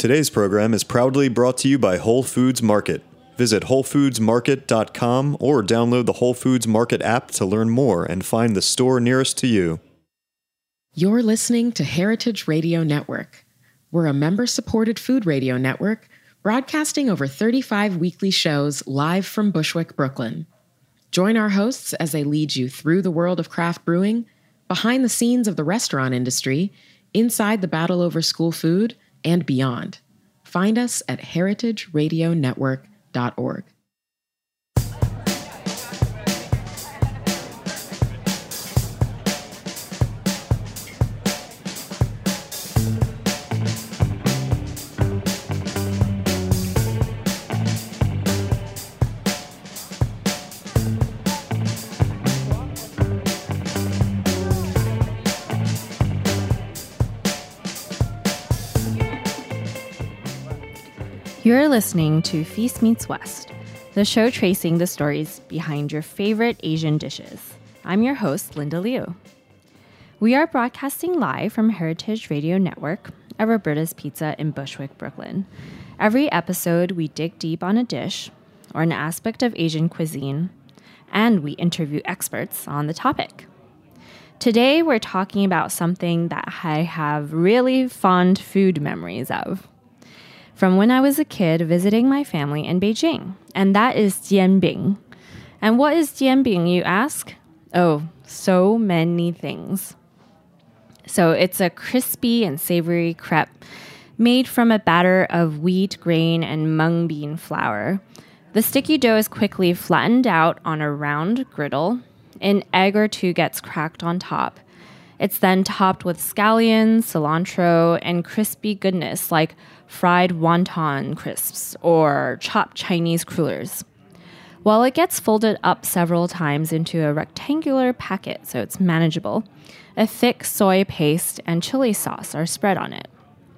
Today's program is proudly brought to you by Whole Foods Market. Visit WholeFoodsMarket.com or download the Whole Foods Market app to learn more and find the store nearest to you. You're listening to Heritage Radio Network. We're a member-supported food radio network broadcasting over 35 weekly shows live from Bushwick, Brooklyn. Join our hosts as they lead you through the world of craft brewing, behind the scenes of the restaurant industry, inside the battle over school food, and beyond. Find us at heritageradionetwork.org. You're listening to Feast Meets West, the show tracing the stories behind your favorite Asian dishes. I'm your host, Linda Liu. We are broadcasting live from Heritage Radio Network at Roberta's Pizza in Bushwick, Brooklyn. Every episode, we dig deep on a dish or an aspect of Asian cuisine, and we interview experts on the topic. Today, we're talking about something that I have really fond food memories of from when I was a kid visiting my family in Beijing, and that is jianbing. And what is jianbing, you ask? Oh, so many things. So it's a crispy and savory crepe made from a batter of wheat, grain, and mung bean flour. The sticky dough is quickly flattened out on a round griddle. An egg or two gets cracked on top. It's then topped with scallions, cilantro, and crispy goodness like fried wonton crisps or chopped Chinese crullers. While it gets folded up several times into a rectangular packet so it's manageable, a thick soy paste and chili sauce are spread on it.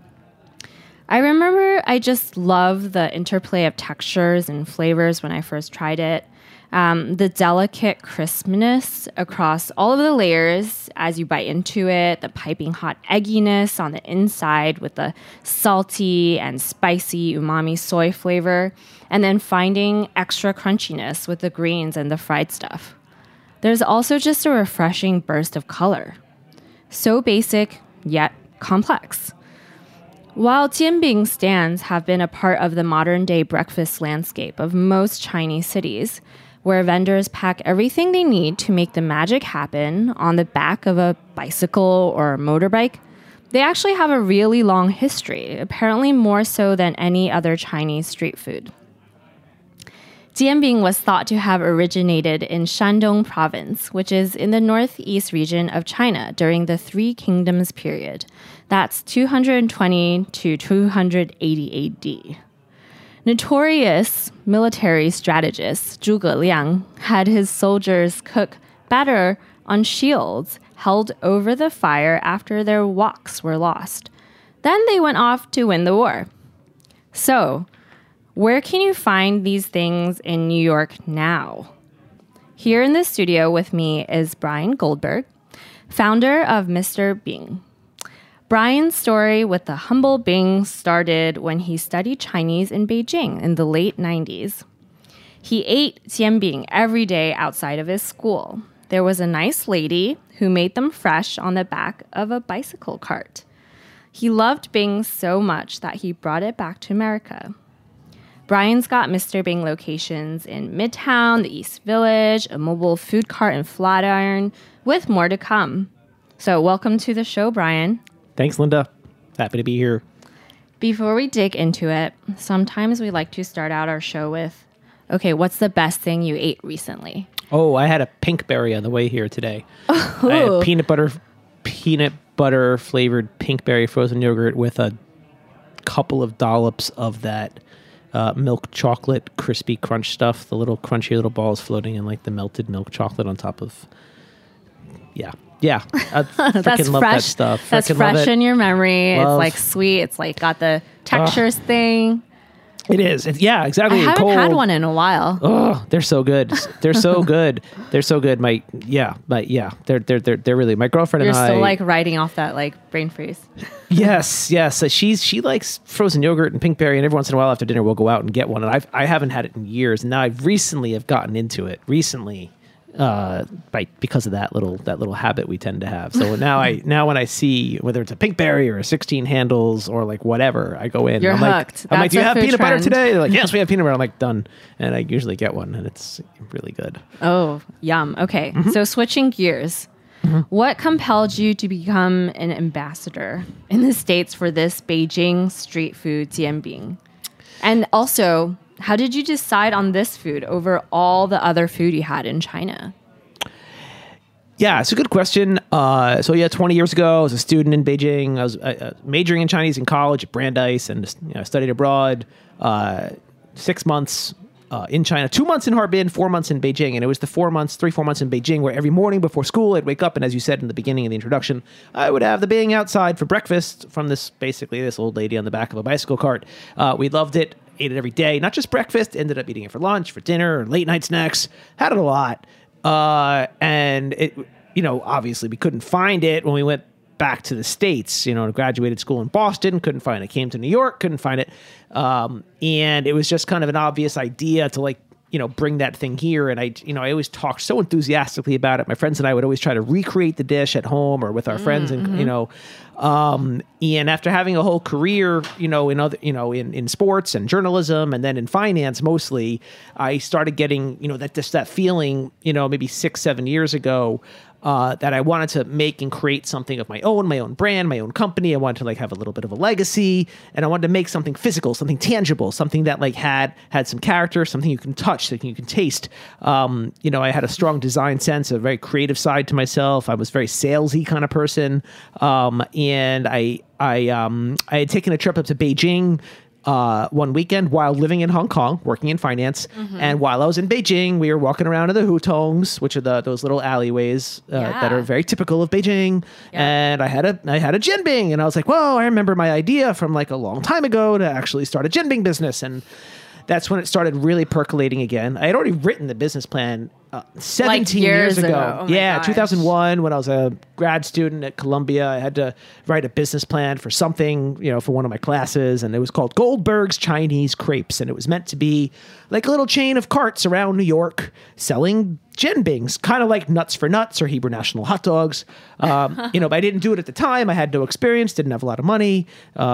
I remember I just loved the interplay of textures and flavors when I first tried it. The delicate crispness across all of the layers as you bite into it, the piping hot egginess on the inside with the salty and spicy umami soy flavor, and then finding extra crunchiness with the greens and the fried stuff. There's also just a refreshing burst of color. So basic, yet complex. While jianbing stands have been a part of the modern-day breakfast landscape of most Chinese cities, where vendors pack everything they need to make the magic happen on the back of a bicycle or a motorbike, they actually have a really long history, apparently more so than any other Chinese street food. Jianbing was thought to have originated in Shandong province, which is in the northeast region of China during the Three Kingdoms period. That's 220 to 280 AD. Notorious military strategist Zhuge Liang had his soldiers cook batter on shields held over the fire after their woks were lost. Then they went off to win the war. So, where can you find these things in New York now? Here in the studio with me is Brian Goldberg, founder of Mr. Bing. Brian's story with the humble Bing started when he studied Chinese in Beijing in the late 90s. He ate jianbing every day outside of his school. There was a nice lady who made them fresh on the back of a bicycle cart. He loved Bing so much that he brought it back to America. Brian's got Mr. Bing locations in Midtown, the East Village, a mobile food cart in Flatiron, with more to come. So welcome to the show, Brian. Thanks, Linda. Happy to be here. Before we dig into it, sometimes we like to start out our show with, okay, what's the best thing you ate recently? Oh, I had a pinkberry on the way here today. Oh. I had peanut butter flavored pinkberry frozen yogurt with a couple of dollops of that milk chocolate crispy crunch stuff, the little crunchy little balls floating in like the melted milk chocolate on top of, yeah. I freaking love that stuff. That's fresh in your memory. It's like sweet. It's like got the textures thing. It is. Yeah, exactly. I haven't Cold. had one in a while. Oh, they're so good. They're so good. They're so good. They're really, my girlfriend You're and I. still like riding off that like brain freeze. Yes. So she likes frozen yogurt and pinkberry, and every once in a while after dinner we'll go out and get one. And I haven't had it in years, and now I recently have gotten into it. Because of that little habit we tend to have. So now when I see whether it's a pinkberry or a 16 handles or like whatever, I go in. You're I'm hooked. I'm like, do you have peanut butter trend. today? They're like, yes, we have peanut butter. I'm like, done. And I usually get one, and it's really good. Oh, yum. Okay. So switching gears. What compelled you to become an ambassador in the States for this Beijing street food jianbing? And also, how did you decide on this food over all the other food you had in China? Yeah, it's a good question. 20 years ago, I was a student in Beijing. I was majoring in Chinese in college at Brandeis, and I studied abroad. 6 months in China, 2 months in Harbin, 4 months in Beijing, and it was the 4 months in Beijing where every morning before school I'd wake up, and as you said in the beginning of the introduction, I would have the being outside for breakfast from this old lady on the back of a bicycle cart. We loved it. Ate it every day, not just breakfast, ended up eating it for lunch, for dinner, late night snacks, had it a lot. And it, obviously we couldn't find it when we went back to the States, graduated school in Boston, couldn't find it, came to New York, couldn't find it. And it was just kind of an obvious idea to bring that thing here. And I always talked so enthusiastically about it. My friends and I would always try to recreate the dish at home or with our friends and, and after having a whole career, in sports and journalism and then in finance mostly, I started getting, that feeling, maybe 6-7 years ago, that I wanted to make and create something of my own brand, my own company. I wanted to have a little bit of a legacy, and I wanted to make something physical, something tangible, something that had some character, something you can touch, something you can taste. I had a strong design sense, a very creative side to myself. I was a very salesy kind of person. And I had taken a trip up to Beijing one weekend while living in Hong Kong, working in finance. And while I was in Beijing, we were walking around in the hutongs, which are those little alleyways that are very typical of Beijing. Yeah. And I had a jianbing, and I was like, whoa, I remember my idea from a long time ago to actually start a jianbing business. And that's when it started really percolating again. I had already written the business plan 17 years ago. Oh yeah, 2001, when I was a grad student at Columbia. I had to write a business plan for something, for one of my classes, and it was called Goldberg's Chinese Crepes, and it was meant to be like a little chain of carts around New York selling jianbings, kind of like Nuts for Nuts or Hebrew National Hot Dogs. But I didn't do it at the time. I had no experience, didn't have a lot of money.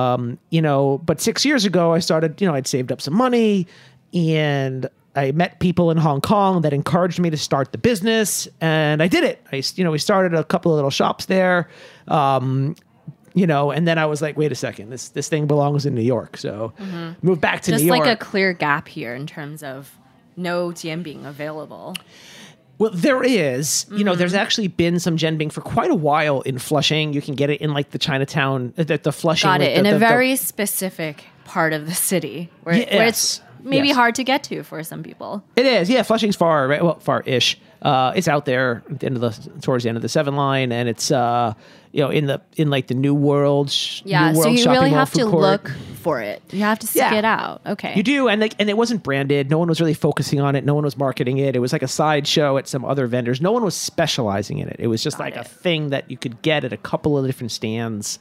But 6 years ago, I started, I'd saved up some money, and I met people in Hong Kong that encouraged me to start the business, and I did it. We started a couple of little shops there, and then I was like, wait a second, this thing belongs in New York. So moved back to New York. Just like a clear gap here in terms of no jianbing available. Well, there is. There's actually been some jianbing for quite a while in Flushing. You can get it in the Chinatown, the Flushing. Got it, in a very specific part of the city where it's maybe hard to get to for some people. It is, yeah. Flushing's far, right? Well, far-ish. It's out there at the end of towards the end of the 7 line, and it's in the New World. Yeah, New World so you really have to court. look for it. You have to seek it out. Okay, you do, and it wasn't branded. No one was really focusing on it. No one was marketing it. It was like a sideshow at some other vendors. No one was specializing in it. It was just a thing that you could get at a couple of different stands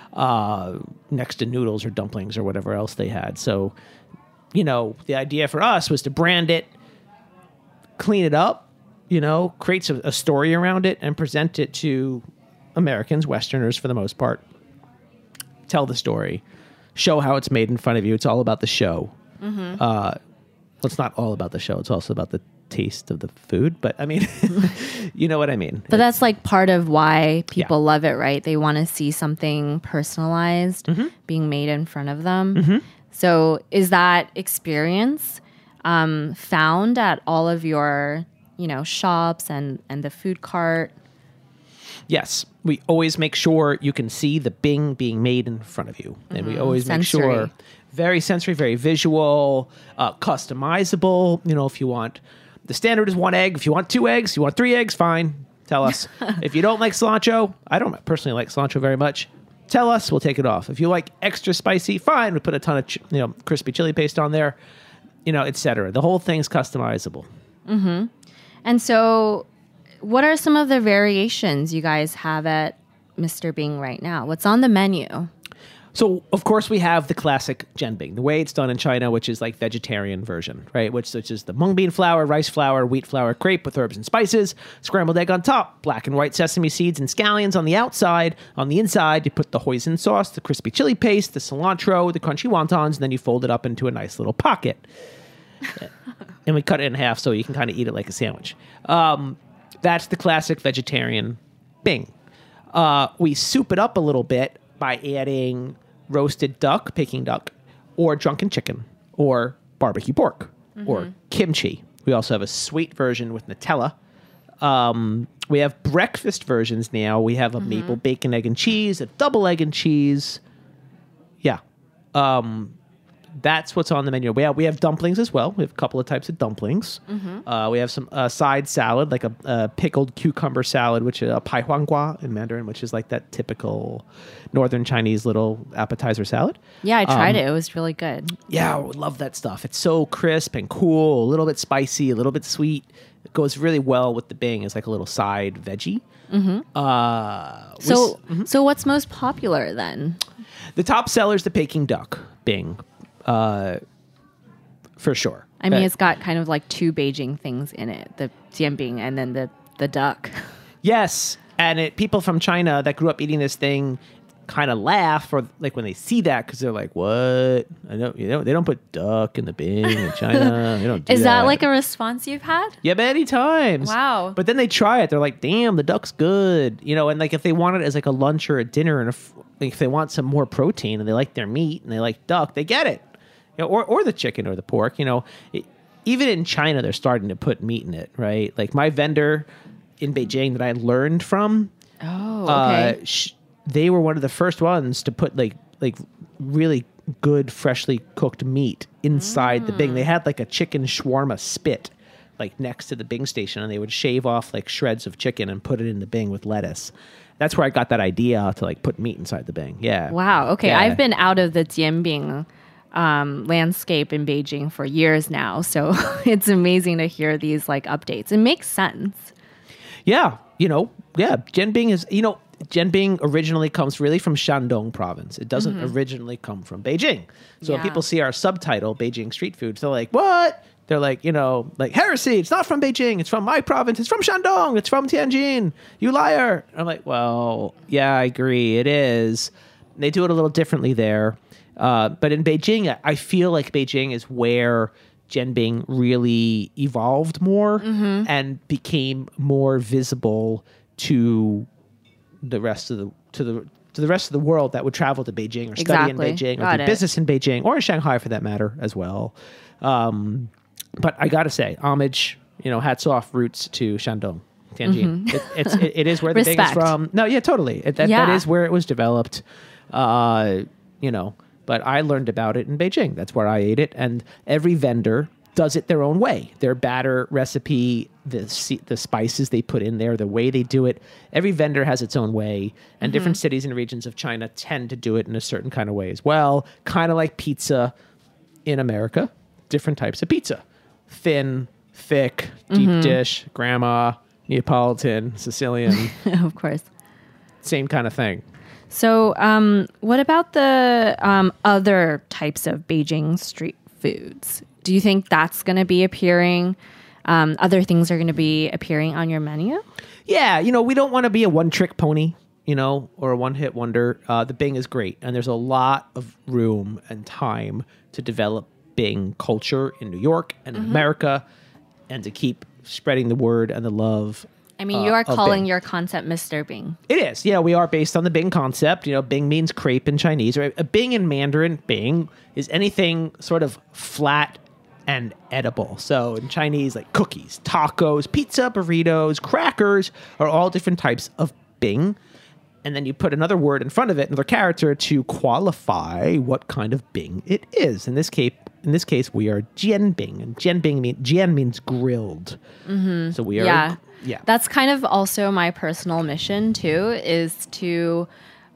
next to noodles or dumplings or whatever else they had. So, the idea for us was to brand it, clean it up, create a story around it, and present it to Americans, Westerners for the most part. Tell the story, show how it's made in front of you. It's all about the show. It's not all about the show. It's also about the taste of the food. But I mean, you know what I mean. But that's part of why people love it, right? They want to see something personalized being made in front of them. So is that experience found at all of your, shops and the food cart? Yes. We always make sure you can see the bing being made in front of you. And we always make sure very sensory, very visual, customizable. If you want, the standard is 1 egg. If you want 2 eggs, you want 3 eggs, fine. Tell us. If you don't like cilantro, I don't personally like cilantro very much. tell us, we'll take it off. If you like extra spicy, fine. We put a ton of crispy chili paste on there, etc. The whole thing's customizable. And so what are some of the variations you guys have at Mr. Bing right now? What's on the menu? So, of course, we have the classic jianbing, the way it's done in China, which is like vegetarian version, right? Which is the mung bean flour, rice flour, wheat flour crepe with herbs and spices, scrambled egg on top, black and white sesame seeds and scallions on the outside. On the inside, you put the hoisin sauce, the crispy chili paste, the cilantro, the crunchy wontons, and then you fold it up into a nice little pocket. And we cut it in half so you can kind of eat it like a sandwich. That's the classic vegetarian bing. We soup it up a little bit by adding roasted duck, Peking duck, or drunken chicken, or barbecue pork, or kimchi. We also have a sweet version with Nutella. We have breakfast versions now. We have a maple bacon, egg, and cheese, a double egg and cheese. Yeah. That's what's on the menu. We have dumplings as well. We have a couple of types of dumplings. We have some side salad, like a pickled cucumber salad, which is a pai huang gua in Mandarin, which is like that typical northern Chinese little appetizer salad. Yeah, I tried it. It was really good. Yeah, I love that stuff. It's so crisp and cool, a little bit spicy, a little bit sweet. It goes really well with the bing as like a little side veggie. So what's most popular then? The top seller is the Peking duck bing. For sure. I mean, it's got kind of like two Beijing things in it, the jianbing and then the duck. Yes. And people from China that grew up eating this thing kind of laugh, or like when they see that, because they're like, what? I know, they don't put duck in the bing in China. They don't do Is that like a response you've had? Yeah, many times. Wow. But then they try it. They're like, damn, the duck's good. And like if they want it as like a lunch or a dinner, and if they want some more protein and they like their meat and they like duck, they get it. Or the chicken or the pork, even in China, they're starting to put meat in it, right? Like my vendor in Beijing that I learned from, they were one of the first ones to put like really good, freshly cooked meat inside the bing. They had like a chicken shawarma spit like next to the bing station, and they would shave off like shreds of chicken and put it in the bing with lettuce. That's where I got that idea to like put meat inside the bing. Yeah. Wow. Okay. Yeah. I've been out of the jianbing landscape in Beijing for years now. So it's amazing to hear these like updates. It makes sense. Yeah. Jianbing is, Jianbing originally comes really from Shandong province. It doesn't originally come from Beijing. So when people see our subtitle, Beijing street food, they're like, what? They're like, like heresy. It's not from Beijing. It's from my province. It's from Shandong. It's from Tianjin. You liar. I'm like, well, yeah, I agree. It is. They do it a little differently there. But in Beijing, I feel like Beijing is where jianbing really evolved more and became more visible to the rest of the world that would travel to Beijing or study in Beijing or do business in Beijing or in Shanghai for that matter as well. But I gotta say, homage, hats off, roots to Shandong, Tianjin. It is where the bing is from. No, yeah, totally. That is where it was developed. But I learned about it in Beijing. That's where I ate it. And every vendor does it their own way. Their batter recipe, the spices they put in there, the way they do it. Every vendor has its own way. And different cities and regions of China tend to do it in a certain kind of way as well. Kind of like pizza in America. Different types of pizza. Thin, thick, deep dish, grandma, Neapolitan, Sicilian. Of course. Same kind of thing. So what about the other types of Beijing street foods? Do you think that's going to be appearing? Other things are going to be appearing on your menu? Yeah, we don't want to be a one-trick pony, or a one-hit wonder. The Bing is great, and there's a lot of room and time to develop Bing culture in New York and in America, and to keep spreading the word and the love. I mean, you are calling your concept Mr. Bing. It is. Yeah, we are based on the Bing concept. Bing means crepe in Chinese. Right? A Bing in Mandarin, Bing, is anything sort of flat and edible. So in Chinese, like cookies, tacos, pizza, burritos, crackers are all different types of Bing. And then you put another word in front of it, another character, to qualify what kind of Bing it is. In this case, we are jianbing, and jian means grilled. So we are. Yeah. That's kind of also my personal mission too, is to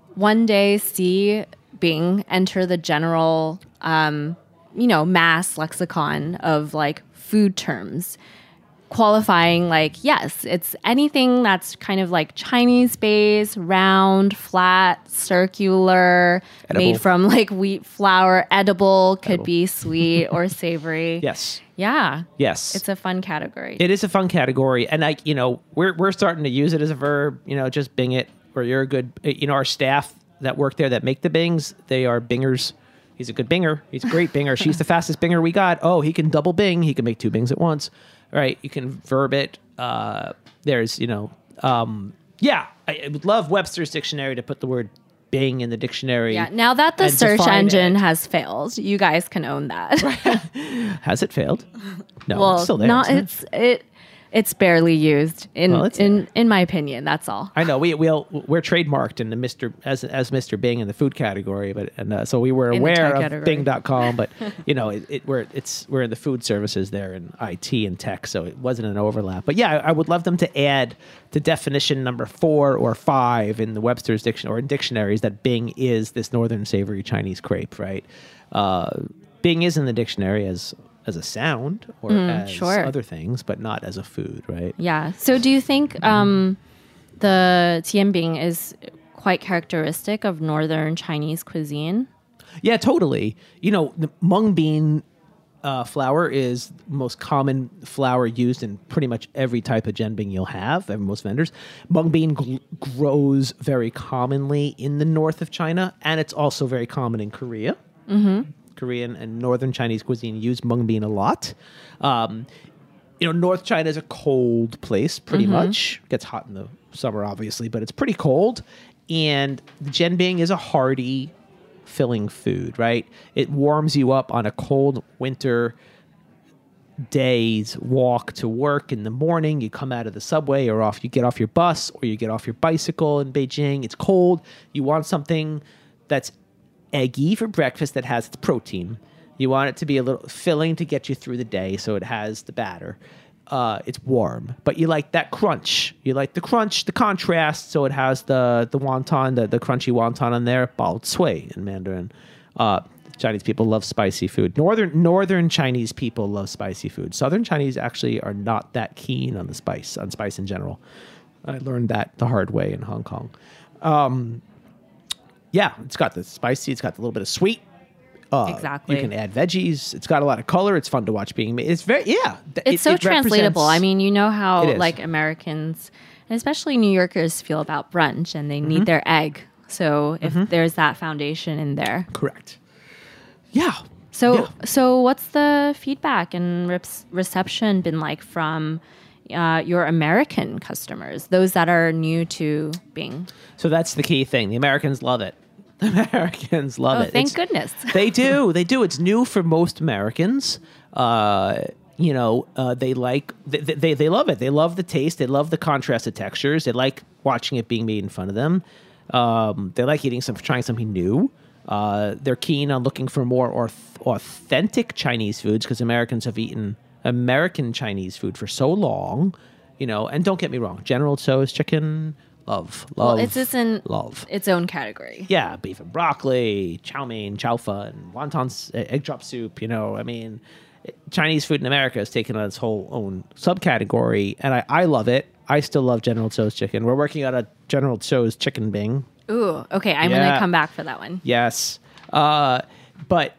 one day see Bing enter the general, mass lexicon of like food terms, qualifying like, yes, it's anything that's kind of like Chinese based, round, flat, circular, Edible. made from like wheat flour, edible, could be sweet or savory. Yes. Yeah. Yes. It's a fun category. It is a fun category. And like, we're starting to use it as a verb, just Bing it, or you're a good, our staff that work there that make the Bings, they are Bingers. He's a good Binger. He's a great Binger. She's the fastest Binger we got. Oh, he can double Bing. He can make 2 Bings at once. Right. You can verb it. There's, I would love Webster's dictionary to put the word Bing in the dictionary. Yeah. Now that the and search define engine it. has failed, you guys can own that. Has it failed? No, Well, it's still there. not isn't it? it's barely used in Well, it's in my opinion. That's all. I know we're trademarked in the as Mr. Bing in the food category, but so we were In the aware tech of category. Bing.com, but we're in the food services there in IT and tech, so it wasn't an overlap. But yeah, I would love them to add to definition number 4 or 5 in the Webster's dictionary or in dictionaries that Bing is this northern savory Chinese crepe, right? Bing is in the dictionary as a sound or as sure. other things, but not as a food, right? Yeah. So do you think the tianbing is quite characteristic of northern Chinese cuisine? Yeah, totally. The mung bean flour is the most common flour used in pretty much every type of jianbing you'll have, most vendors. Mung bean grows very commonly in the north of China, and it's also very common in Korea. Mm-hmm. Korean and northern Chinese cuisine use mung bean a lot. North China is a cold place, pretty much. It gets hot in the summer, obviously, but it's pretty cold. And the jianbing is a hearty, filling food, right? It warms you up on a cold winter day's walk to work in the morning. You come out of the subway you get off your bus or you get off your bicycle in Beijing. It's cold. You want something that's eggy for breakfast that has its protein. You want it to be a little filling to get you through the day, so it has the batter. It's warm, but you like that crunch. You like the crunch, the contrast, so it has the wonton, the crunchy wonton on there. Bao cui in Mandarin. Chinese people love spicy food. Northern Chinese people love spicy food. Southern Chinese actually are not that keen on spice in general. I learned that the hard way in Hong Kong. Yeah, it's got the spicy. It's got a little bit of sweet. Exactly. You can add veggies. It's got a lot of color. It's fun to watch being made. It's very It's so translatable. I mean, you know how It is. like Americans, and especially New Yorkers, feel about brunch, and they need their egg. So if there's that foundation in there. correct. Yeah. So what's the feedback and reception been like from your American customers, those that are new to Bing? So that's the key thing. The Americans love it. The Americans love it. Thank goodness. They do. They do. It's new for most Americans. They love it. They love the taste. They love the contrasted textures. They like watching it being made in front of them. They like trying something new. They're keen on looking for more authentic Chinese foods because Americans have eaten American Chinese food for so long, and don't get me wrong, General Tso's chicken, love. It's just in love. its own category. Yeah, beef and broccoli, chow mein, chow fa, and wontons, egg drop soup. Chinese food in America has taken on its whole own subcategory, and I love it. I still love General Tso's chicken. We're working on a General Tso's chicken bing. Ooh, okay. I'm going to come back for that one. Yes, but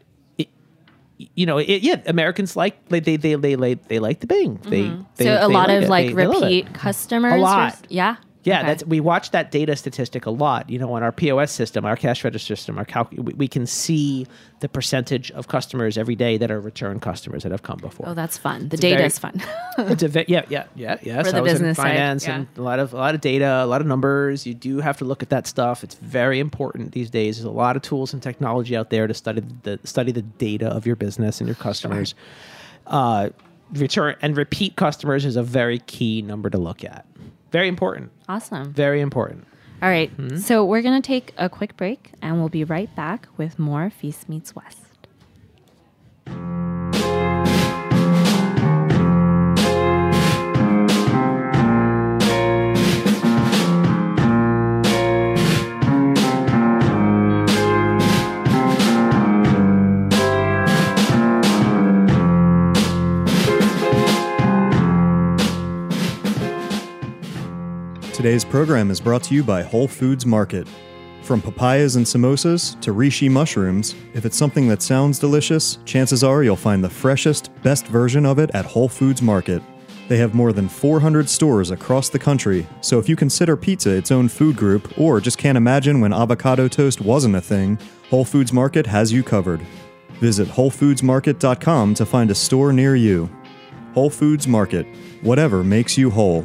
Americans like they like the bing. They So a lot like of it. like They love it. repeat customers. A lot. Yeah. Yeah, Okay. we watch that data statistic a lot. On our POS system, our cash register system, we can see the percentage of customers every day that are return customers that have come before. Oh, that's fun. The data is fun. It's yeah. For the business side, finance and a lot of data, a lot of numbers. You do have to look at that stuff. It's very important these days. There's a lot of tools and technology out there to study the data of your business and your customers. Return and repeat customers is a very key number to look at. Very important. Awesome. Very important. All right. So we're going to take a quick break and we'll be right back with more Feast Meets West. Today's program is brought to you by Whole Foods Market. From papayas and samosas to reishi mushrooms, if it's something that sounds delicious, chances are you'll find the freshest, best version of it at Whole Foods Market. They have more than 400 stores across the country, so if you consider pizza its own food group or just can't imagine when avocado toast wasn't a thing, Whole Foods Market has you covered. Visit WholeFoodsMarket.com to find a store near you. Whole Foods Market, whatever makes you whole.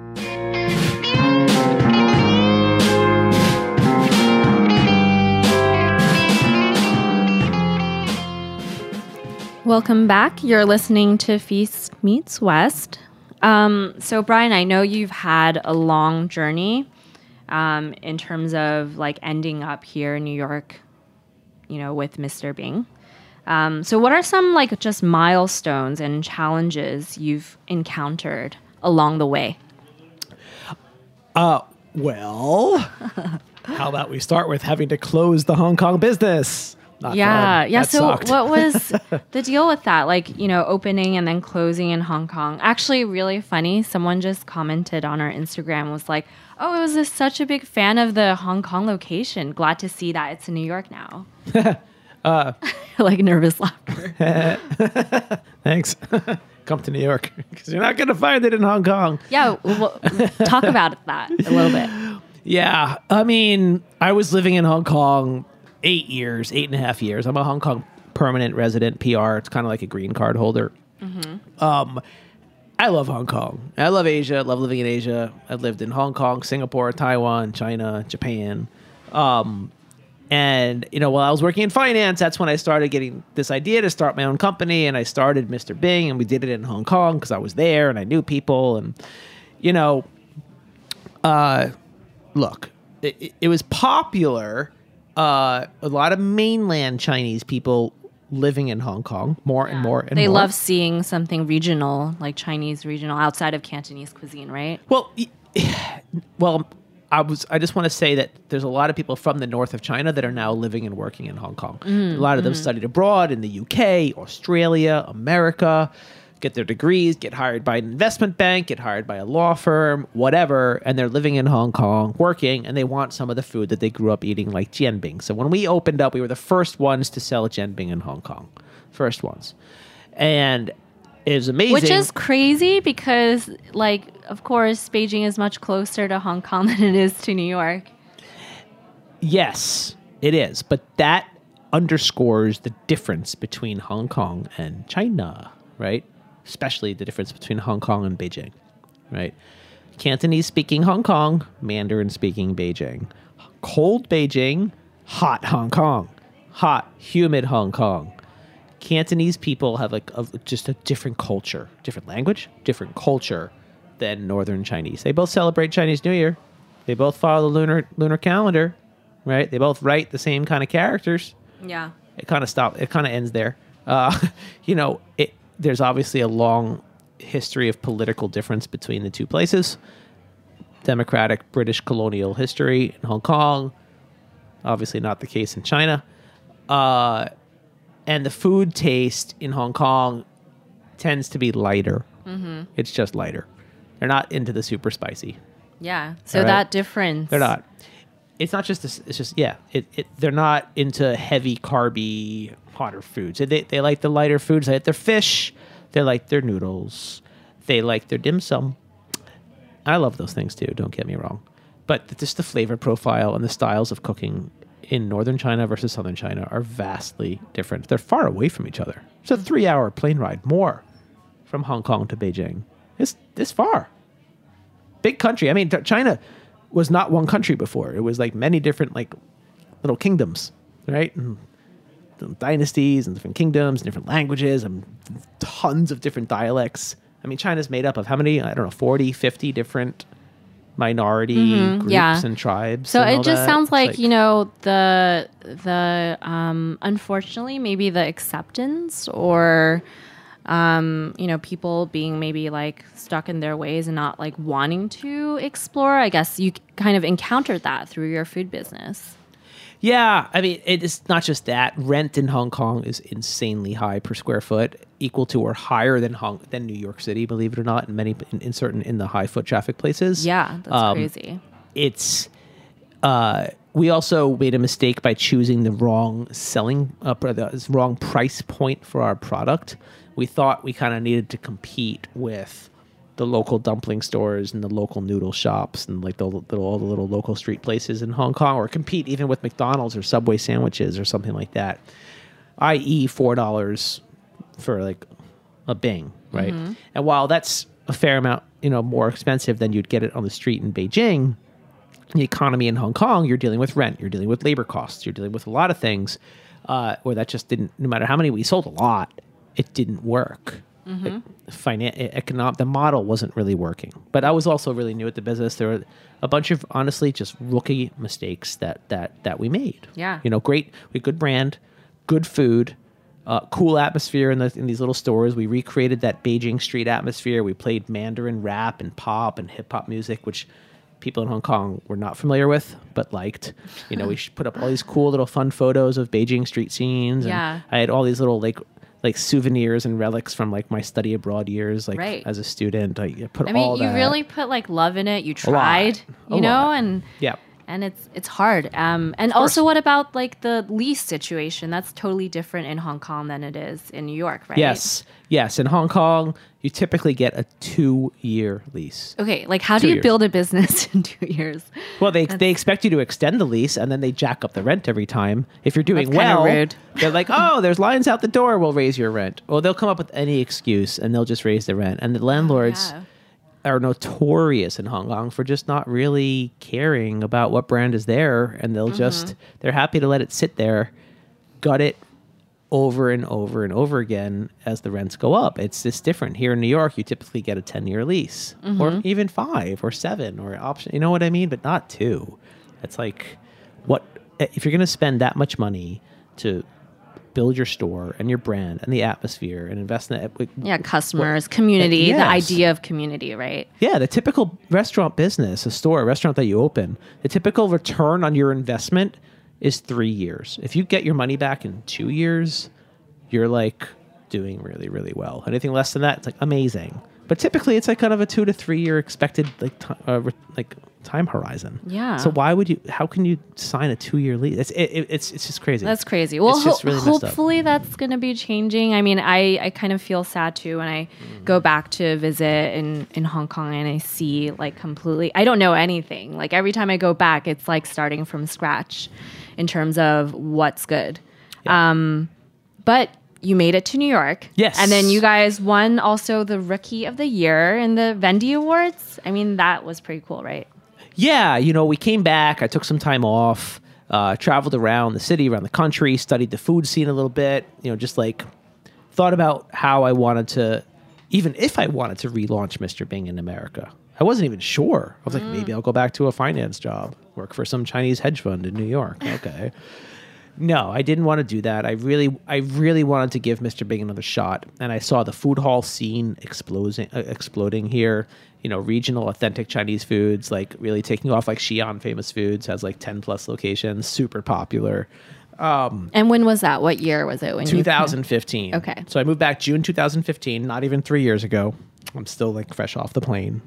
Welcome back. You're listening to Feast Meets West. So Brian, I know you've had a long journey in terms of like ending up here in New York, you know, with Mr. Bing. So what are some like just milestones and challenges you've encountered along the way? Well, how about we start with having to close the Hong Kong business? Yeah. That So sucked. what was the deal with that? Like, you know, opening and then closing in Hong Kong. Actually, really funny. Someone just commented on our Instagram, was like, oh, I was such a big fan of the Hong Kong location. Glad to see that it's in New York now. Like nervous laughter. Thanks. Come to New York because you're not going to find it in Hong Kong. Yeah. Well, talk about that a little bit. Yeah. I mean, I was living in Hong Kong 8.5 years. I'm a Hong Kong permanent resident, PR. It's kind of like a green card holder. Mm-hmm. I love Hong Kong. I love Asia. I love living in Asia. I've lived in Hong Kong, Singapore, Taiwan, China, Japan. And, you know, while I was working in finance, that's when I started getting this idea to start my own company. And I started Mr. Bing, and we did it in Hong Kong because I was there and I knew people. And, you know, look, it was popular. A lot of mainland Chinese people living in Hong Kong, more and more. They love seeing something regional, like Chinese regional, outside of Cantonese cuisine, right? Well, I just want to say that there's a lot of people from the north of China that are now living and working in Hong Kong. A lot of them studied abroad in the UK, Australia, America, get their degrees, get hired by an investment bank, get hired by a law firm, whatever, and they're living in Hong Kong, working, and they want some of the food that they grew up eating, like jianbing. So when we opened up, we were the first ones to sell jianbing in Hong Kong. First ones. And it was amazing. Which is crazy because, like, of course, Beijing is much closer to Hong Kong than it is to New York. Yes, it is. But that underscores the difference between Hong Kong and China, right? Especially the difference between Hong Kong and Beijing, right? Cantonese-speaking Hong Kong, Mandarin-speaking Beijing. Cold Beijing, hot Hong Kong. Hot, humid Hong Kong. Cantonese people have just a different culture, different language, different culture than Northern Chinese. They both celebrate Chinese New Year. They both follow the lunar calendar, right? They both write the same kind of characters. Yeah. It kind of ends there. You know, there's obviously a long history of political difference between the two places. Democratic British colonial history in Hong Kong. Obviously not the case in China. And the food taste in Hong Kong tends to be lighter. Mm-hmm. It's just lighter. They're not into the super spicy. Yeah. So right? that difference. They're not. It's not just this. It's just, yeah. They're not into heavy, carby, hotter foods. They like the lighter foods. They like their fish. They like their noodles. They like their dim sum. I love those things too, don't get me wrong. But just the flavor profile and the styles of cooking in northern China versus southern China are vastly different. They're far away from each other. It's a 3-hour plane ride more from Hong Kong to Beijing. It's this far. Big country. I mean, China was not one country before. It was like many different like little kingdoms, right? And dynasties and different kingdoms, and different languages, and tons of different dialects. I mean, China's made up of how many? I don't know, 40, 50 different minority groups and tribes. So and it just that. sounds like, you know, the unfortunately maybe the acceptance or you know, people being maybe like stuck in their ways and not like wanting to explore. I guess you kind of encountered that through your food business. Yeah, I mean, it's not just that. Rent in Hong Kong is insanely high per square foot, equal to or higher than New York City, believe it or not, in certain in the high foot traffic places. Yeah, that's crazy. It's we also made a mistake by choosing the wrong the wrong price point for our product. We thought we kind of needed to compete with the local dumpling stores and the local noodle shops and like all the little local street places in Hong Kong, or compete even with McDonald's or Subway sandwiches or something like that, i.e. $4 for like a Bing, right? Mm-hmm. And while that's a fair amount, more expensive than you'd get it on the street in Beijing, the economy in Hong Kong, you're dealing with rent, you're dealing with labor costs, you're dealing with a lot of things where that just didn't, no matter how many we sold, a lot, it didn't work. Mm-hmm. The model wasn't really working. But I was also really new at the business. There were a bunch of, honestly, just rookie mistakes that we made. Yeah. Great, we had good brand, good food, cool atmosphere in these little stores. We recreated that Beijing street atmosphere. We played Mandarin rap and pop and hip hop music, which people in Hong Kong were not familiar with, but liked. We put up all these cool little fun photos of Beijing street scenes. Yeah. And I had all these little like souvenirs and relics from like my study abroad years, like right. as a student. I put I mean, all that. You really put like love in it. You tried, and yeah. And it's hard. And also, what about like the lease situation? That's totally different in Hong Kong than it is in New York, right? Yes. In Hong Kong, you typically get a 2-year lease. Okay, like how do you build a business in 2 years? Well, they expect you to extend the lease, and then they jack up the rent every time. If you're doing well, rude. They're like, oh, there's lines out the door, we'll raise your rent. Well, they'll come up with any excuse, and they'll just raise the rent. And the landlords are notorious in Hong Kong for just not really caring about what brand is there, and they'll they're happy to let it sit there, gut it over and over and over again as the rents go up. It's just different. Here in New York, you typically get a 10-year lease, or even 5 or 7 or option. You know what I mean? But not 2. It's like, what if you're going to spend that much money to build your store and your brand and the atmosphere and invest in it. Customers, community, yes. The idea of community, right? Yeah, the typical restaurant business, a restaurant that you open, the typical return on your investment is 3 years. If you get your money back in 2 years, you're like doing really, really well. Anything less than that, it's like amazing. But typically, it's like kind of a 2 to 3 year expected time horizon. Yeah. So how can you sign a 2-year lease? It's just crazy. That's crazy. Well, really hopefully that's going to be changing. I mean, I kind of feel sad too when I go back to visit in Hong Kong and I see like completely, I don't know anything. Like every time I go back, it's like starting from scratch in terms of what's good. Yeah. But you made it to New York. Yes. And then you guys won also the Rookie of the Year in the Vendy Awards. I mean, that was pretty cool, right? Yeah. We came back. I took some time off, traveled around the city, around the country, studied the food scene a little bit, just like thought about how I wanted to, even if I wanted to relaunch Mr. Bing in America. I wasn't even sure. I was like, maybe I'll go back to a finance job, work for some Chinese hedge fund in New York. Okay. No, I didn't want to do that. I really wanted to give Mr. Bing another shot, and I saw the food hall scene exploding here. Regional authentic Chinese foods like really taking off. Like Xi'an Famous Foods has like 10 plus locations, super popular. And when was that? What year was it? When 2015. Okay. So I moved back June 2015, not even 3 years ago. I'm still like fresh off the plane.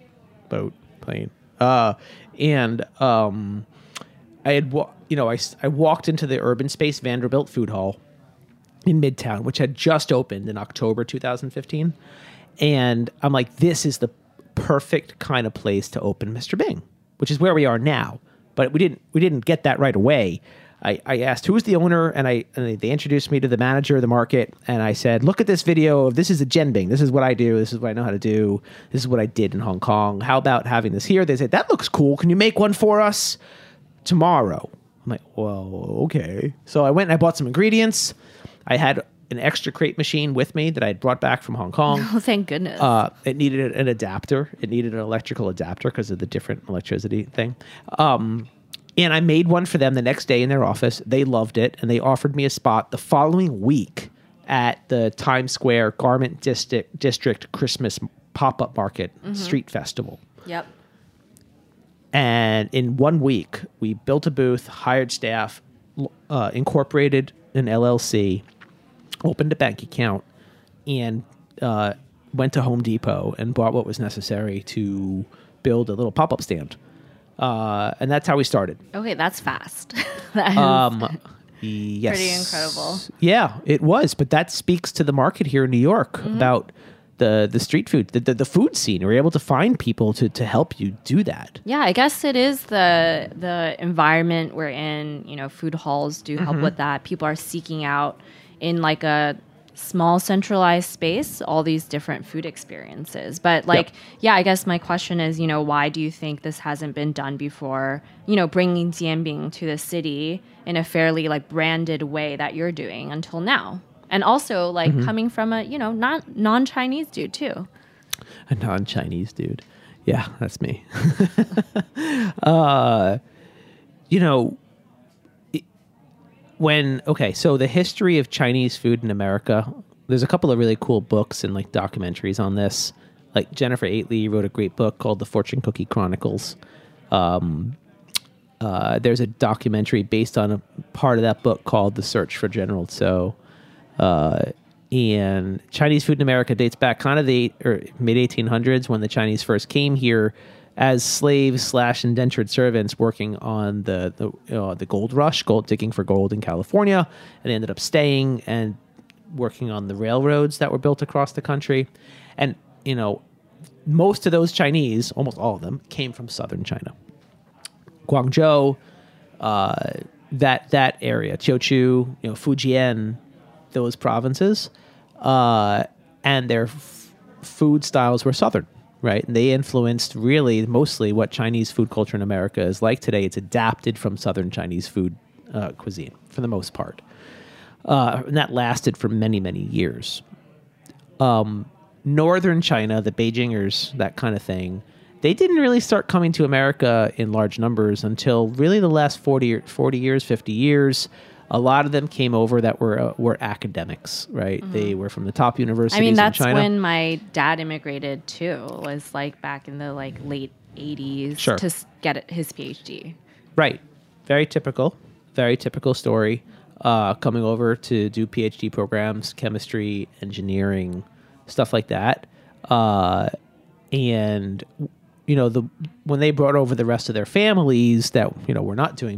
I walked into the Urban Space Vanderbilt Food Hall in Midtown, which had just opened in October 2015. And I'm like, this is the perfect kind of place to open Mr. Bing, which is where we are now. But we didn't get that right away. I asked who's the owner, and they introduced me to the manager of the market, and I said, look at this video of this is a Genbing. This is what I do. This is what I know how to do. This is what I did in Hong Kong. How about having this here? They said, that looks cool. Can you make one for us tomorrow? I'm like, well, okay. So I went and I bought some ingredients. I had an extra crate machine with me that I had brought back from Hong Kong. Oh, thank goodness. It needed an adapter. It needed an electrical adapter because of the different electricity thing. And I made one for them the next day in their office. They loved it, and they offered me a spot the following week at the Times Square Garment District Christmas pop-up market street festival. Yep. And in 1 week, we built a booth, hired staff, incorporated an LLC, opened a bank account, and went to Home Depot and bought what was necessary to build a little pop-up stand. And that's how we started. Okay, that's fast. That is Yes. pretty incredible. Yeah, it was. But that speaks to the market here in New York about the street food, the food scene. We're able to find people to help you do that. Yeah, I guess it is the environment we're in. You know, food halls do help with that. People are seeking out in like a small centralized space all these different food experiences. But like, yeah, I guess my question is, you know, why do you think this hasn't been done before? You know, bringing jianbing to the city in a fairly like branded way that you're doing until now. And also like coming from a, you know, not non-Chinese dude too. A non-Chinese dude. Yeah, that's me. You know, so the history of Chinese food in America, there's a couple of really cool books and like documentaries on this. Like Jennifer Aitley wrote a great book called The Fortune Cookie Chronicles. There's a documentary based on a part of that book called The Search for General Tso. And Chinese food in America dates back kind of the mid 1800s when the Chinese first came here as slaves / indentured servants working on the gold rush, digging for gold in California, and they ended up staying and working on the railroads that were built across the country. And you know, most of those Chinese, almost all of them, came from southern China, Guangzhou, that area, Teochew, Fujian, those provinces, and their food styles were southern. Right. And they influenced really mostly what Chinese food culture in America is like today. It's adapted from Southern Chinese food cuisine for the most part. And that lasted for many, many years. Northern China, the Beijingers, that kind of thing, they didn't really start coming to America in large numbers until really the last 40 years, 50 years. A lot of them came over that were academics, right? They were from the top universities in China. I mean, that's when my dad immigrated too, was like back in the like late 80s to get his PhD. Right. Very typical story. Coming over to do PhD programs, chemistry, engineering, stuff like that. And you know, when they brought over the rest of their families that, you know, were not doing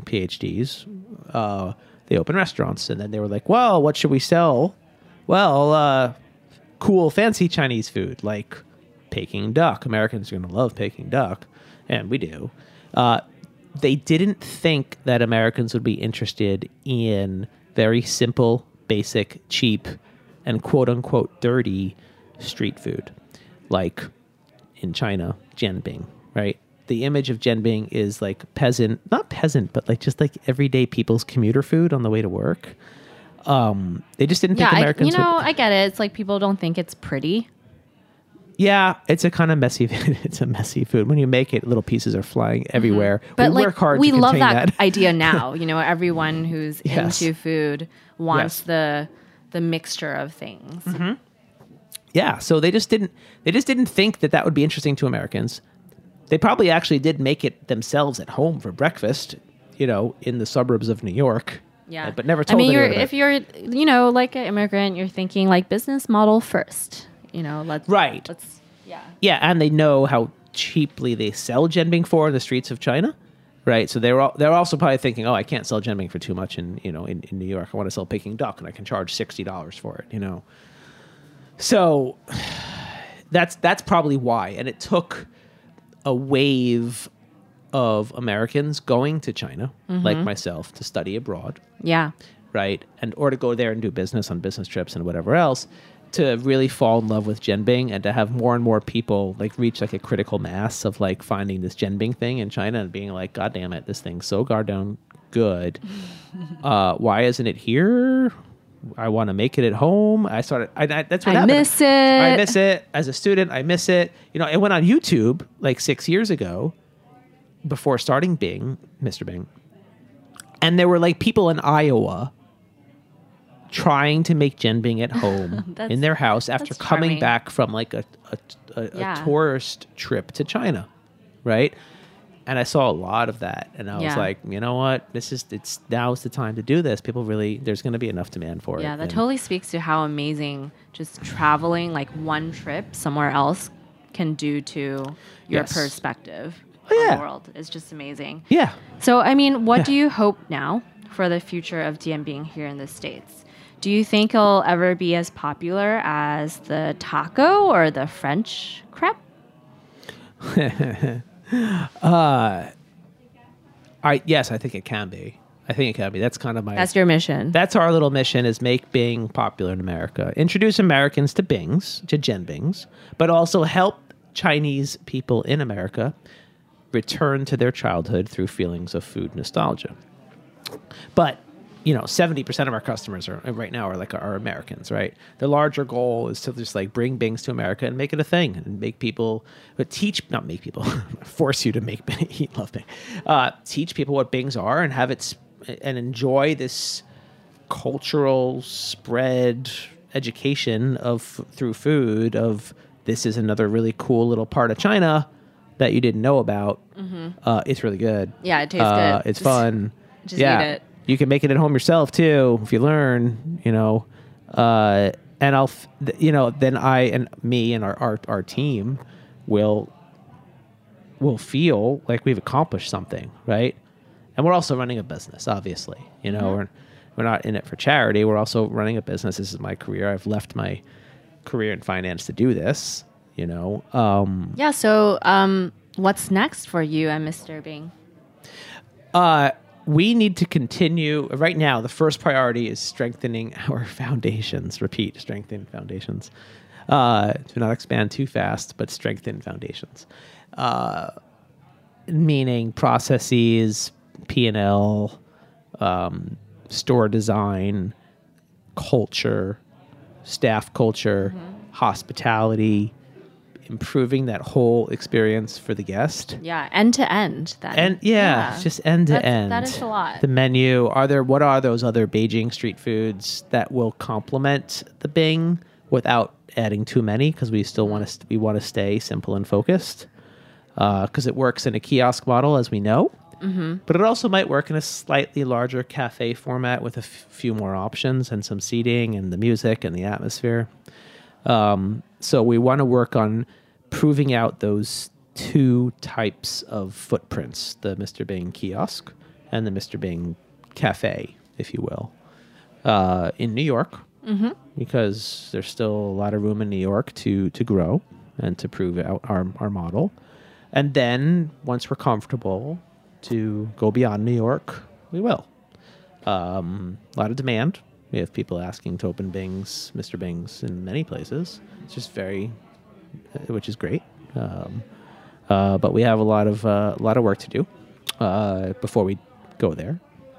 PhDs, they opened restaurants, and then they were like, well, what should we sell? Well, cool, fancy Chinese food, like Peking duck. Americans are going to love Peking duck, and we do. They didn't think that Americans would be interested in very simple, basic, cheap, and quote-unquote dirty street food, like in China, jianbing, right? The image of jianbing is like not peasant, but like just like everyday people's commuter food on the way to work. They just didn't think Americans I get it. It's like people don't think it's pretty. Yeah, it's a kind of messy. It's a messy food. When you make it, little pieces are flying everywhere. But we work hard. We to love that idea now. You know, everyone who's into food wants the mixture of things. Yeah, so they just didn't think that would be interesting to Americans. They probably actually did make it themselves at home for breakfast, you know, in the suburbs of New York. Yeah. But never told anyone. If you're, you know, like an immigrant, you're thinking like business model first. You know, let's. Yeah, and they know how cheaply they sell jianbing for in the streets of China, right? So they're also probably thinking, oh, I can't sell jianbing for too much in New York. I want to sell Peking duck, and I can charge $60 for it, you know. So that's probably why, and it took a wave of Americans going to China, like myself, to study abroad. Yeah. Right? Or to go there and do business on business trips and whatever else, to really fall in love with jianbing and to have more and more people like reach like a critical mass of like finding this jianbing thing in China and being like, God damn it, this thing's so goddamn good. Why isn't it here? I want to make it at home. That's what happened. I miss it. As a student, I miss it. You know, it went on YouTube like 6 years ago before starting Bing, Mr. Bing. And there were like people in Iowa trying to make jianbing at home in their house after coming back from like a tourist trip to China, right? And I saw a lot of that, and I was like, you know what? Now's the time to do this. People really, there's going to be enough demand for it. Yeah, that totally speaks to how amazing just traveling, like one trip somewhere else, can do to your perspective on the world. It's just amazing. Yeah. So, I mean, what do you hope now for the future of DM being here in the States? Do you think it'll ever be as popular as the taco or the French crepe? Yes, I think it can be. That's kind of That's your mission. That's our little mission, is make Bing popular in America. Introduce Americans to Bings, to Gen Bings, but also help Chinese people in America return to their childhood through feelings of food nostalgia. But 70% of our customers are Americans, right? The larger goal is to just like bring Bings to America and make it a thing, and force you to love Bing. Teach people what Bings are and have it and enjoy this cultural spread education through food of this is another really cool little part of China that you didn't know about. It's really good. Yeah, it tastes good. It's fun. Just eat it. You can make it at home yourself too if you learn, and I'll, then I and me and our team will feel like we've accomplished something, right? And we're also running a business, obviously. We're not in it for charity. We're also running a business. This is my career. I've left my career in finance to do this. So what's next for you and Mr. Bing? We need to continue. Right now, the first priority is strengthening our foundations. Strengthen foundations. Do not expand too fast, but strengthen foundations. Meaning processes, P&L, store design, culture, staff culture, hospitality, improving that whole experience for the guest. Yeah, end to end. Just end to end. That is a lot. The menu. What are those other Beijing street foods that will complement the Bing without adding too many? Because we still want to stay simple and focused. Because it works in a kiosk model, as we know. But it also might work in a slightly larger cafe format with a few more options and some seating and the music and the atmosphere. So we want to work on proving out those two types of footprints, the Mr. Bing kiosk and the Mr. Bing cafe, if you will, in New York, because there's still a lot of room in New York to grow and to prove out our model. And then once we're comfortable to go beyond New York, we will. A lot of demand. We have people asking to open Bings, Mr. Bings in many places. It's just which is great. But we have a lot of work to do before we go there,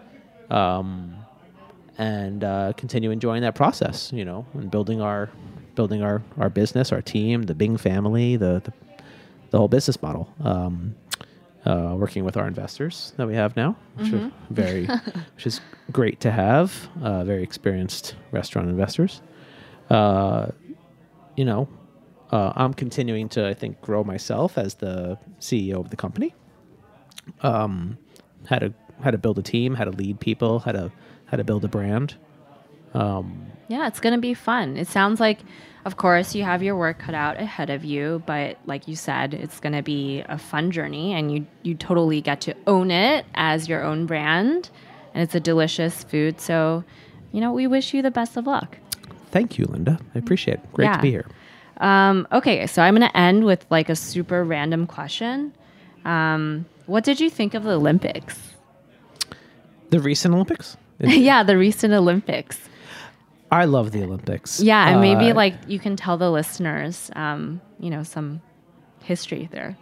and continue enjoying that process. And building our business, our team, the Bing family, the whole business model. Working with our investors that we have now, which is great to have. Very experienced restaurant investors. I'm continuing to, I think, grow myself as the CEO of the company. How to build a team, how to lead people, how to build a brand. It's going to be fun. It sounds like, of course, you have your work cut out ahead of you, but like you said, it's going to be a fun journey, and you totally get to own it as your own brand, and it's a delicious food. So, we wish you the best of luck. Thank you, Linda. I appreciate it. Great to be here. Okay, so I'm going to end with like a super random question. What did you think of the Olympics? The recent Olympics? Yeah, the recent Olympics. I love the Olympics. Yeah, and maybe like you can tell the listeners, some history there.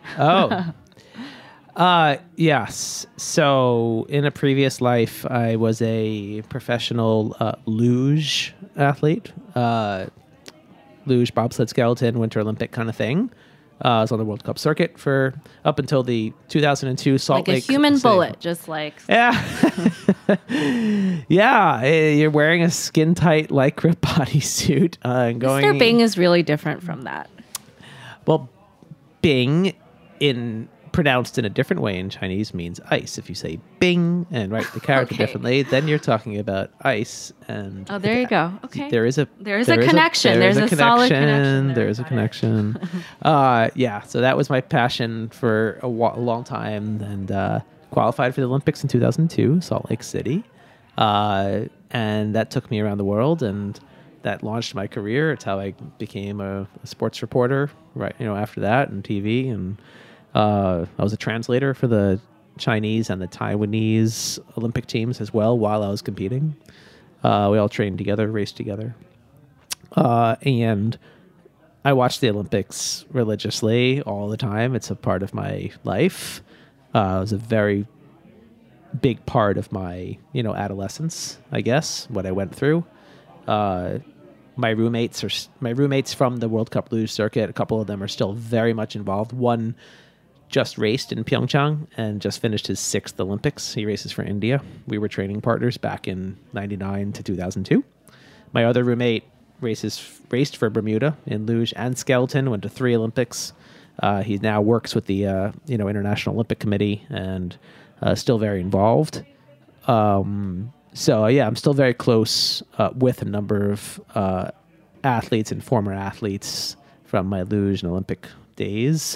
Yes. So in a previous life, I was a professional luge athlete, luge, bobsled, skeleton, Winter Olympic kind of thing. I was on the World Cup circuit for up until the 2002 Salt Lake. Like a human bullet, just like... Yeah. Yeah. You're wearing a skin-tight Lycra bodysuit and going... Mr. Bing is really different from that. Well, Bing in pronounced in a different way in Chinese means ice. If you say Bing and write the character differently, then you're talking about ice. And there you go. Okay. There is a connection. There's a solid connection. There's a connection. So that was my passion for a long time, and qualified for the Olympics in 2002, Salt Lake City. And that took me around the world, and that launched my career. It's how I became a sports reporter, right? After that, and TV, and I was a translator for the Chinese and the Taiwanese Olympic teams as well while I was competing. We all trained together, raced together. And I watched the Olympics religiously all the time. It's a part of my life. It was a very big part of my, adolescence, I guess, what I went through. My roommates from the World Cup luge circuit. A couple of them are still very much involved. One just raced in Pyeongchang and just finished his 6th Olympics. He races for India. We were training partners back in 99 to 2002. My other roommate raced for Bermuda in luge and skeleton, went to 3 Olympics. He now works with the International Olympic Committee and still very involved. I'm still very close with a number of athletes and former athletes from my luge and Olympic days.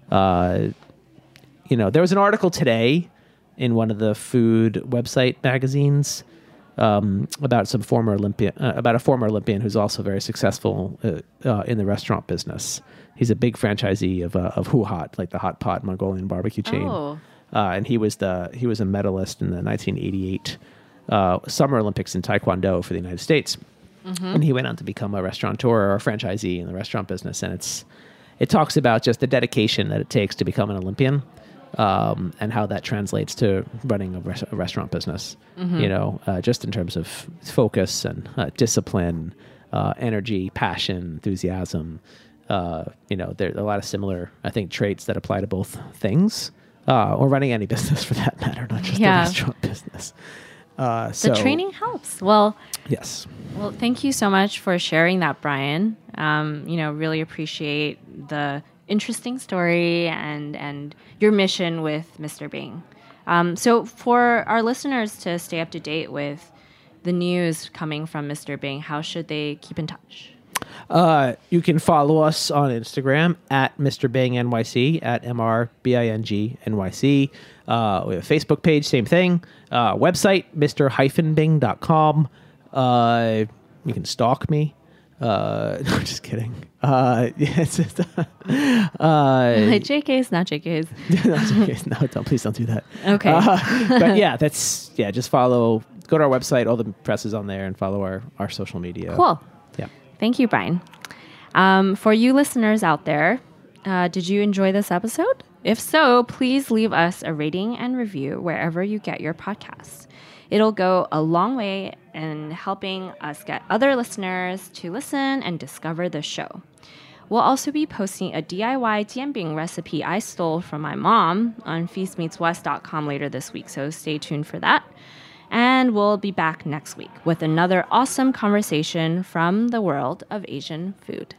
There was an article today in one of the food website magazines about a former Olympian who's also very successful in the restaurant business. He's a big franchisee of Hu Hot, like the hot pot Mongolian barbecue chain. Oh. And he was a medalist in the 1988 Summer Olympics in Taekwondo for the United States. Mm-hmm. And he went on to become a restaurateur or a franchisee in the restaurant business. And it talks about just the dedication that it takes to become an Olympian, and how that translates to running a restaurant business, just in terms of focus and discipline, energy, passion, enthusiasm. There are a lot of similar, I think, traits that apply to both things, or running any business for that matter, not just the restaurant business. The training helps. Well, yes. Well, thank you so much for sharing that, Brian. Really appreciate the interesting story and your mission with Mr. Bing. So for our listeners to stay up to date with the news coming from Mr. Bing, how should they keep in touch? You can follow us on Instagram at Mr. Bing NYC, at MRBING NYC. We have a Facebook page, same thing. Website, Mr-Bing.com. You can stalk me. No, just kidding. It's just, JK's, not JK's. Not JK's. No, please don't do that. Okay. But just follow, go to our website, all the press is on there, and follow our social media. Cool. Yeah. Thank you, Brian. For you listeners out there, did you enjoy this episode? If so, please leave us a rating and review wherever you get your podcasts. It'll go a long way in helping us get other listeners to listen and discover the show. We'll also be posting a DIY dianbing recipe I stole from my mom on feastmeatswest.com later this week, so stay tuned for that. And we'll be back next week with another awesome conversation from the world of Asian food.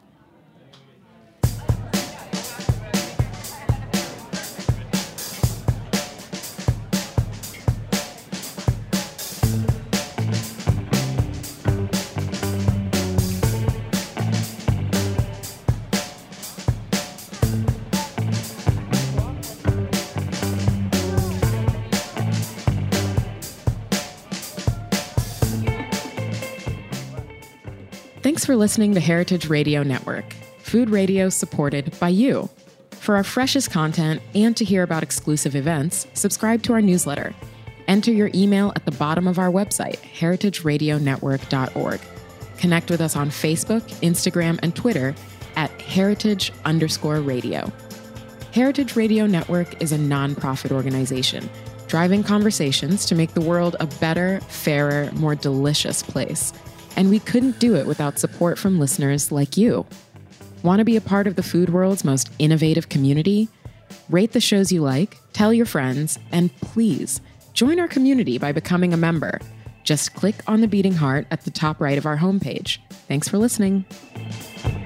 Thanks for listening to Heritage Radio Network, food radio supported by you. For our freshest content and to hear about exclusive events, subscribe to our newsletter. Enter your email at the bottom of our website, heritageradionetwork.org. Connect with us on Facebook, Instagram, and Twitter at heritage_radio. Heritage Radio Network is a nonprofit organization driving conversations to make the world a better, fairer, more delicious place. And we couldn't do it without support from listeners like you. Want to be a part of the food world's most innovative community? Rate the shows you like, tell your friends, and please join our community by becoming a member. Just click on the beating heart at the top right of our homepage. Thanks for listening.